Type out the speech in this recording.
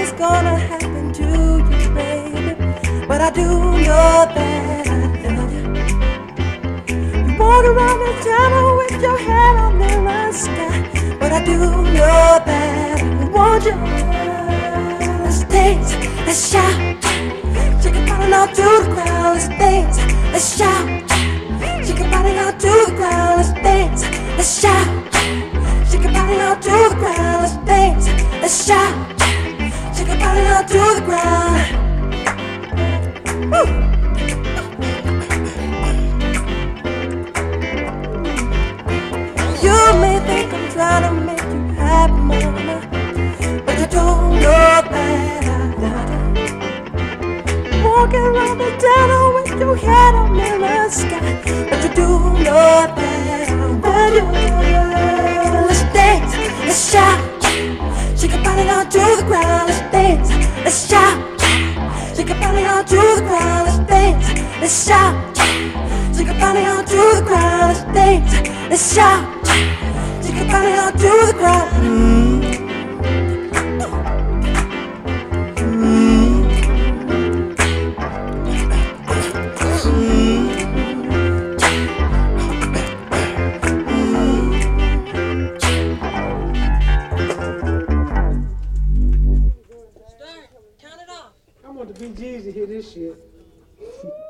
what's gonna happen to you, baby. But I do know that I love you. You walk around the town with your head up in the sky. But I do know that I want you. Let's dance, let's shout. Shake your body now to the ground. Let's dance, let's shout. Shake your body now to the ground. Let's dance, let's shout. Shake your body now to the ground. Let's dance, let's shout. Shake your body now to the ground. Woo! You may think I'm trying to make you happy, mama, but you don't know that I love you. Walking around the town with your head up in the sky, but you do know that I want you. Let's dance, let's shout. Shake your body down to the ground. Let's dance, let's shout. Shake your body down to the ground. Let's dance, let's shout. Shake your body down to the ground. Let's dance, let's shout. Shake your body down to the ground. I want the BGs to hear this shit.